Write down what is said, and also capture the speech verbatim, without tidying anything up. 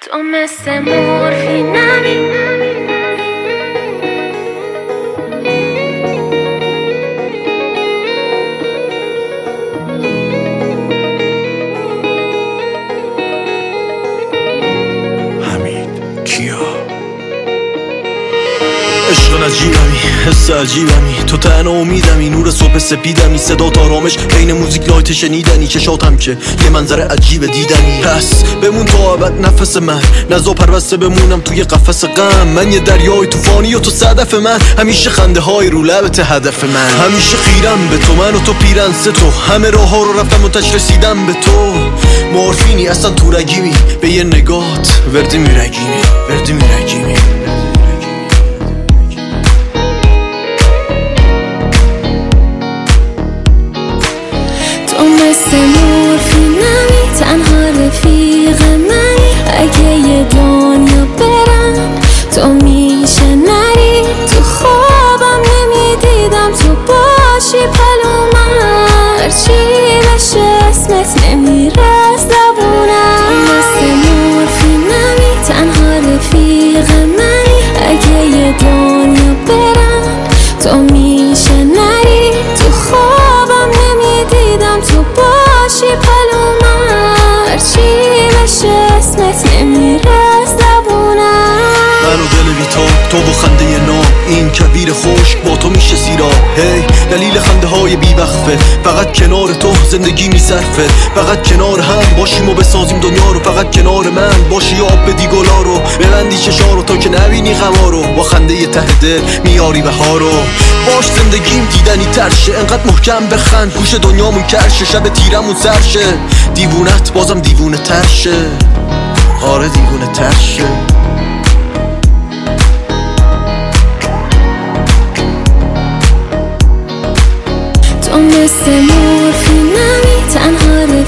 تو مثل مورفینمی عشق نجیبمی، حس عجیبمی، تو تنها امیدمی، نور صبح سپیدمی، صدا آرامش بین موزیک لایت شنیدنی، چشاتم که یه منظره عجیب دیدنی. پس بمون تا ابد نفس من، نزا پربسته بمونم توی قفس غم. من یه دریای طوفانی و تو صدف من، همیشه خنده های رو لبت هدف من. همیشه خیرم به تو، من و تو پیرن سه تو، همه راه ها رو رفتم و تش رسیدم به تو. مورفینی اصلا تو رگیمی، به یه نگات وردی میرگیمی، وردی میرگیمی. تو مثل مورفینمی، تنها رفیق منی. اگه یه دنیا برم تو میشه نری. تو خوابم نمیدیدم تو باشی پلو من، هرچی بشه اسمت نمیره از زبونم. تو مثل مورفینمی، تنها رفیق منی. اگه یه دنیا برم تو میشه نری. تو خوابم نمیدیدم تو باشی پلو من، هرچی بشه اسمت نمیره از زبونم. من و دل بیتاب، تو و خنده نام، این کویر خشک با تو میشه سیراب. هی hey, دلیل خنده های بیوقفه، فقط کنار تو زندگی میصرفه. فقط کنار هم باشیم و بسازیم دنیا رو، فقط کنار من باشی آب بدی گلا رو. ببندی چشا رو تا که نبینی غما رو، با خنده ته دل میاری بهار رو. باش زندگیم دیدنی ترشه، انقدر محکم بخند گوش دنیامون کرشه. شب تیرمون سرشه، دیوونت بازم دیوونه ترشه. آره دیوونه ترشه. تو مثل مورفینمی، تنها